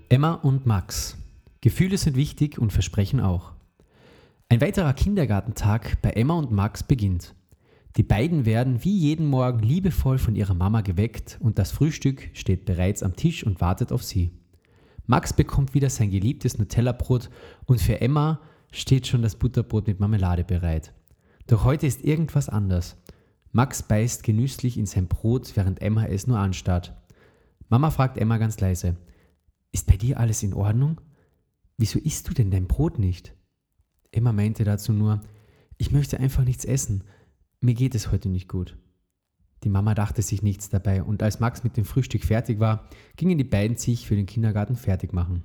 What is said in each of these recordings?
Emma und Max. Gefühle sind wichtig und Versprechen auch. Ein weiterer Kindergartentag bei Emma und Max beginnt. Die beiden werden wie jeden Morgen liebevoll von ihrer Mama geweckt und das Frühstück steht bereits am Tisch und wartet auf sie. Max bekommt wieder sein geliebtes Nutella-Brot und für Emma steht schon das Butterbrot mit Marmelade bereit. Doch heute ist irgendwas anders. Max beißt genüsslich in sein Brot, während Emma es nur anstarrt. Mama fragt Emma ganz leise: Ist bei dir alles in Ordnung? Wieso isst du denn dein Brot nicht? Emma meinte dazu nur: Ich möchte einfach nichts essen. Mir geht es heute nicht gut. Die Mama dachte sich nichts dabei und als Max mit dem Frühstück fertig war, gingen die beiden sich für den Kindergarten fertig machen.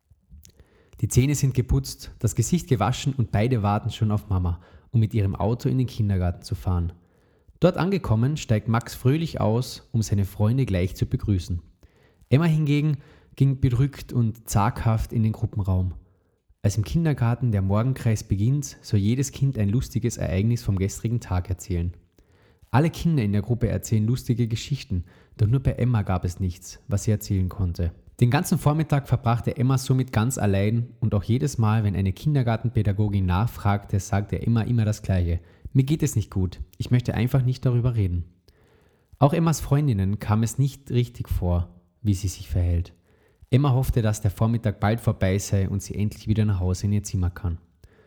Die Zähne sind geputzt, das Gesicht gewaschen und beide warten schon auf Mama, um mit ihrem Auto in den Kindergarten zu fahren. Dort angekommen, steigt Max fröhlich aus, um seine Freunde gleich zu begrüßen. Emma hingegen ging bedrückt und zaghaft in den Gruppenraum. Als im Kindergarten der Morgenkreis beginnt, soll jedes Kind ein lustiges Ereignis vom gestrigen Tag erzählen. Alle Kinder in der Gruppe erzählen lustige Geschichten, doch nur bei Emma gab es nichts, was sie erzählen konnte. Den ganzen Vormittag verbrachte Emma somit ganz allein und auch jedes Mal, wenn eine Kindergartenpädagogin nachfragte, sagte Emma immer das Gleiche: Mir geht es nicht gut, ich möchte einfach nicht darüber reden. Auch Emmas Freundinnen kam es nicht richtig vor, wie sie sich verhält. Emma hoffte, dass der Vormittag bald vorbei sei und sie endlich wieder nach Hause in ihr Zimmer kann.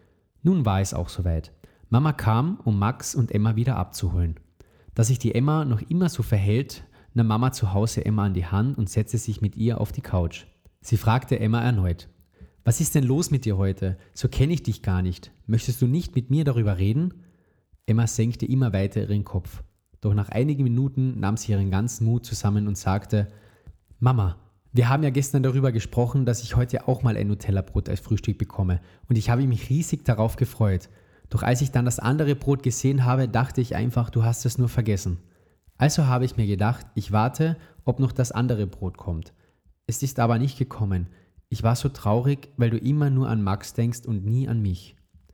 Nun war es auch soweit. Mama kam, um Max und Emma wieder abzuholen. Da sich die Emma noch immer so verhält, nahm Mama zu Hause Emma an die Hand und setzte sich mit ihr auf die Couch. Sie fragte Emma erneut: Was ist denn los mit dir heute? So kenne ich dich gar nicht. Möchtest du nicht mit mir darüber reden? Emma senkte immer weiter ihren Kopf. Doch nach einigen Minuten nahm sie ihren ganzen Mut zusammen und sagte: Mama, wir haben ja gestern darüber gesprochen, dass ich heute auch mal ein Nutella-Brot als Frühstück bekomme und ich habe mich riesig darauf gefreut. Doch als ich dann das andere Brot gesehen habe, dachte ich einfach, du hast es nur vergessen. Also habe ich mir gedacht, ich warte, ob noch das andere Brot kommt. Es ist aber nicht gekommen. Ich war so traurig, weil du immer nur an Max denkst und nie an mich.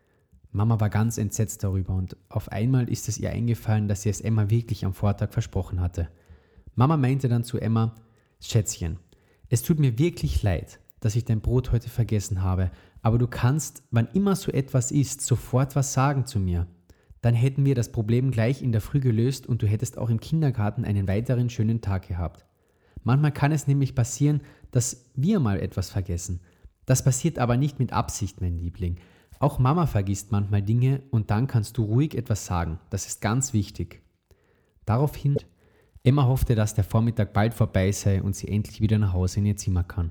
Mama war ganz entsetzt darüber und auf einmal ist es ihr eingefallen, dass sie es Emma wirklich am Vortag versprochen hatte. Mama meinte dann zu Emma: Schätzchen, es tut mir wirklich leid, dass ich dein Brot heute vergessen habe, aber du kannst, wann immer so etwas ist, sofort was sagen zu mir. Dann hätten wir das Problem gleich in der Früh gelöst und du hättest auch im Kindergarten einen weiteren schönen Tag gehabt. Manchmal kann es nämlich passieren, dass wir mal etwas vergessen. Das passiert aber nicht mit Absicht, mein Liebling. Auch Mama vergisst manchmal Dinge und dann kannst du ruhig etwas sagen. Das ist ganz wichtig. Daraufhin Emma hoffte, dass der Vormittag bald vorbei sei und sie endlich wieder nach Hause in ihr Zimmer kann.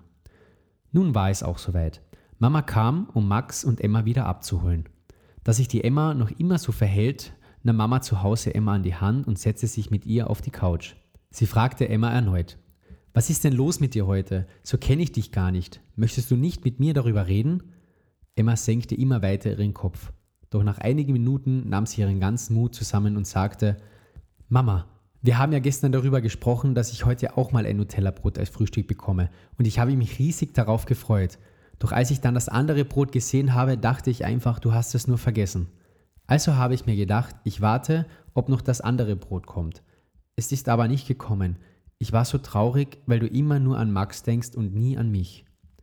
Nun war es auch soweit. Mama kam, um Max und Emma wieder abzuholen. Da sich die Emma noch immer so verhält, nahm Mama zu Hause Emma an die Hand und setzte sich mit ihr auf die Couch. Sie fragte Emma erneut: Was ist denn los mit dir heute? So kenne ich dich gar nicht. Möchtest du nicht mit mir darüber reden? Emma senkte immer weiter ihren Kopf. Doch nach einigen Minuten nahm sie ihren ganzen Mut zusammen und sagte: Mama, wir haben ja gestern darüber gesprochen, dass ich heute auch mal ein Nutella-Brot als Frühstück bekomme und ich habe mich riesig darauf gefreut. Doch als ich dann das andere Brot gesehen habe, dachte ich einfach, du hast es nur vergessen. Also habe ich mir gedacht, ich warte, ob noch das andere Brot kommt. Es ist aber nicht gekommen. Ich war so traurig, weil du immer nur an Max denkst und nie an mich.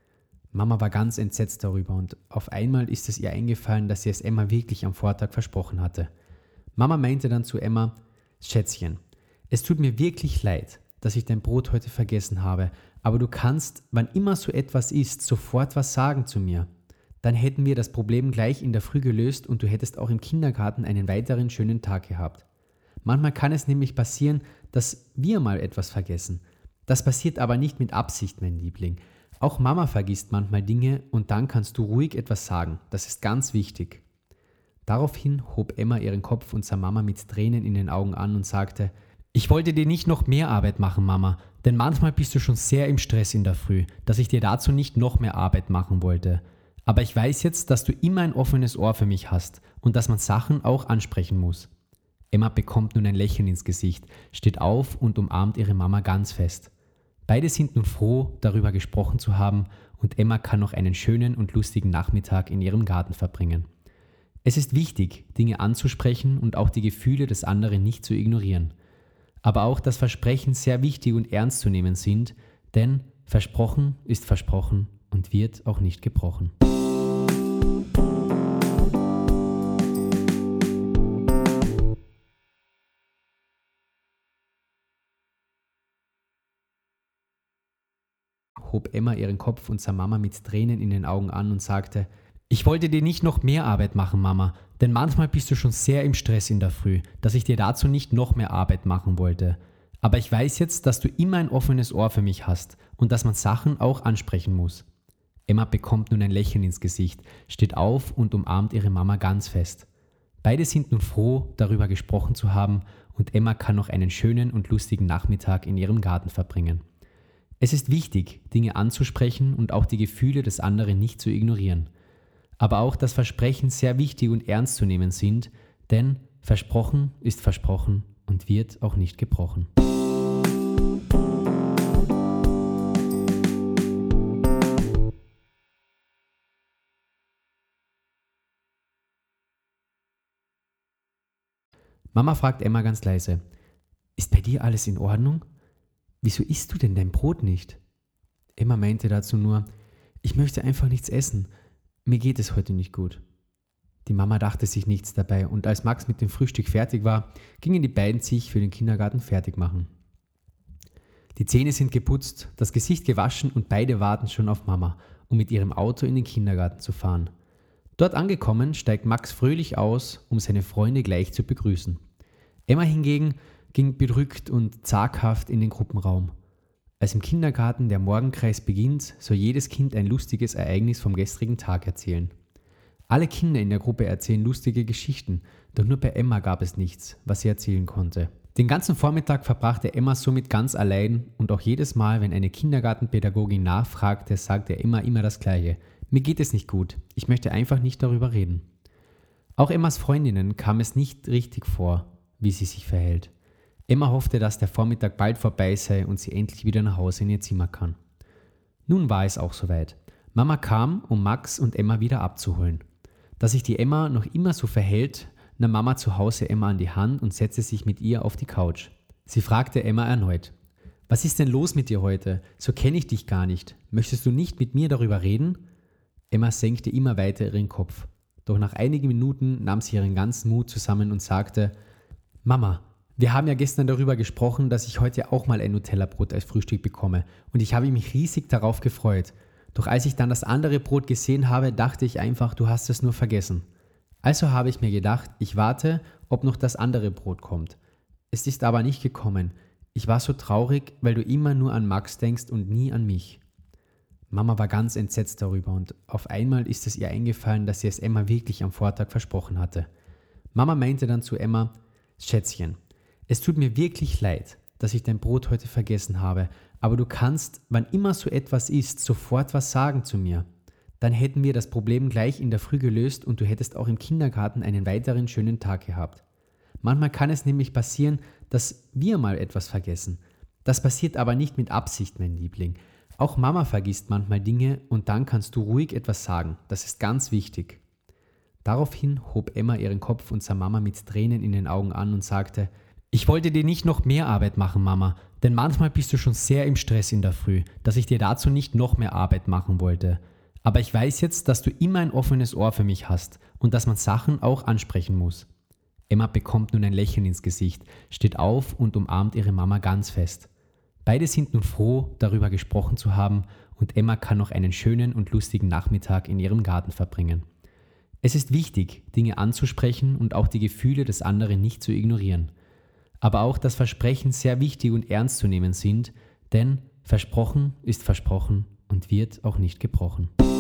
Mama war ganz entsetzt darüber und auf einmal ist es ihr eingefallen, dass sie es Emma wirklich am Vortag versprochen hatte. Mama meinte dann zu Emma: Schätzchen, es tut mir wirklich leid, dass ich dein Brot heute vergessen habe, aber du kannst, wann immer so etwas ist, sofort was sagen zu mir. Dann hätten wir das Problem gleich in der Früh gelöst und du hättest auch im Kindergarten einen weiteren schönen Tag gehabt. Manchmal kann es nämlich passieren, dass wir mal etwas vergessen. Das passiert aber nicht mit Absicht, mein Liebling. Auch Mama vergisst manchmal Dinge und dann kannst du ruhig etwas sagen. Das ist ganz wichtig. Daraufhin hob Emma ihren Kopf und sah Mama mit Tränen in den Augen an und sagte: Ich wollte dir nicht noch mehr Arbeit machen, Mama, denn manchmal bist du schon sehr im Stress in der Früh, dass ich dir dazu nicht noch mehr Arbeit machen wollte. Aber ich weiß jetzt, dass du immer ein offenes Ohr für mich hast und dass man Sachen auch ansprechen muss. Emma bekommt nun ein Lächeln ins Gesicht, steht auf und umarmt ihre Mama ganz fest. Beide sind nun froh, darüber gesprochen zu haben und Emma kann noch einen schönen und lustigen Nachmittag in ihrem Garten verbringen. Es ist wichtig, Dinge anzusprechen und auch die Gefühle des anderen nicht zu ignorieren. Aber auch das Versprechen sehr wichtig und ernst zu nehmen sind, denn Versprochen ist versprochen und wird auch nicht gebrochen. Hob Emma ihren Kopf und sah Mama mit Tränen in den Augen an und sagte: Ich wollte dir nicht noch mehr Arbeit machen, Mama, denn manchmal bist du schon sehr im Stress in der Früh, dass ich dir dazu nicht noch mehr Arbeit machen wollte. Aber ich weiß jetzt, dass du immer ein offenes Ohr für mich hast und dass man Sachen auch ansprechen muss. Emma bekommt nun ein Lächeln ins Gesicht, steht auf und umarmt ihre Mama ganz fest. Beide sind nun froh, darüber gesprochen zu haben, und Emma kann noch einen schönen und lustigen Nachmittag in ihrem Garten verbringen. Es ist wichtig, Dinge anzusprechen und auch die Gefühle des anderen nicht zu ignorieren. Aber auch, dass Versprechen sehr wichtig und ernst zu nehmen sind, denn versprochen ist versprochen und wird auch nicht gebrochen. Mama fragt Emma ganz leise: Ist bei dir alles in Ordnung? Wieso isst du denn dein Brot nicht? Emma meinte dazu nur: Ich möchte einfach nichts essen. Mir geht es heute nicht gut. Die Mama dachte sich nichts dabei, und als Max mit dem Frühstück fertig war, gingen die beiden sich für den Kindergarten fertig machen. Die Zähne sind geputzt, das Gesicht gewaschen und beide warten schon auf Mama, um mit ihrem Auto in den Kindergarten zu fahren. Dort angekommen, steigt Max fröhlich aus, um seine Freunde gleich zu begrüßen. Emma hingegen ging bedrückt und zaghaft in den Gruppenraum. Als im Kindergarten der Morgenkreis beginnt, soll jedes Kind ein lustiges Ereignis vom gestrigen Tag erzählen. Alle Kinder in der Gruppe erzählen lustige Geschichten, doch nur bei Emma gab es nichts, was sie erzählen konnte. Den ganzen Vormittag verbrachte Emma somit ganz allein, und auch jedes Mal, wenn eine Kindergartenpädagogin nachfragte, sagte Emma immer das Gleiche: Mir geht es nicht gut, ich möchte einfach nicht darüber reden. Auch Emmas Freundinnen kam es nicht richtig vor, wie sie sich verhält. Emma hoffte, dass der Vormittag bald vorbei sei und sie endlich wieder nach Hause in ihr Zimmer kann. Nun war es auch soweit. Mama kam, um Max und Emma wieder abzuholen. Da sich die Emma noch immer so verhält, nahm Mama zu Hause Emma an die Hand und setzte sich mit ihr auf die Couch. Sie fragte Emma erneut: Was ist denn los mit dir heute? So kenne ich dich gar nicht. Möchtest du nicht mit mir darüber reden? Emma senkte immer weiter ihren Kopf. Doch nach einigen Minuten nahm sie ihren ganzen Mut zusammen und sagte: Mama, wir haben ja gestern darüber gesprochen, dass ich heute auch mal ein Nutella-Brot als Frühstück bekomme, und ich habe mich riesig darauf gefreut. Doch als ich dann das andere Brot gesehen habe, dachte ich einfach, du hast es nur vergessen. Also habe ich mir gedacht, ich warte, ob noch das andere Brot kommt. Es ist aber nicht gekommen. Ich war so traurig, weil du immer nur an Max denkst und nie an mich. Mama war ganz entsetzt darüber, und auf einmal ist es ihr eingefallen, dass sie es Emma wirklich am Vortag versprochen hatte. Mama meinte dann zu Emma: Schätzchen, es tut mir wirklich leid, dass ich dein Brot heute vergessen habe, aber du kannst, wann immer so etwas ist, sofort was sagen zu mir. Dann hätten wir das Problem gleich in der Früh gelöst und du hättest auch im Kindergarten einen weiteren schönen Tag gehabt. Manchmal kann es nämlich passieren, dass wir mal etwas vergessen. Das passiert aber nicht mit Absicht, mein Liebling. Auch Mama vergisst manchmal Dinge, und dann kannst du ruhig etwas sagen. Das ist ganz wichtig. Daraufhin hob Emma ihren Kopf und sah Mama mit Tränen in den Augen an und sagte: Ich wollte dir nicht noch mehr Arbeit machen, Mama, denn manchmal bist du schon sehr im Stress in der Früh, dass ich dir dazu nicht noch mehr Arbeit machen wollte. Aber ich weiß jetzt, dass du immer ein offenes Ohr für mich hast und dass man Sachen auch ansprechen muss. Emma bekommt nun ein Lächeln ins Gesicht, steht auf und umarmt ihre Mama ganz fest. Beide sind nun froh, darüber gesprochen zu haben, und Emma kann noch einen schönen und lustigen Nachmittag in ihrem Garten verbringen. Es ist wichtig, Dinge anzusprechen und auch die Gefühle des anderen nicht zu ignorieren. Aber auch, dass Versprechen sehr wichtig und ernst zu nehmen sind, denn versprochen ist versprochen und wird auch nicht gebrochen.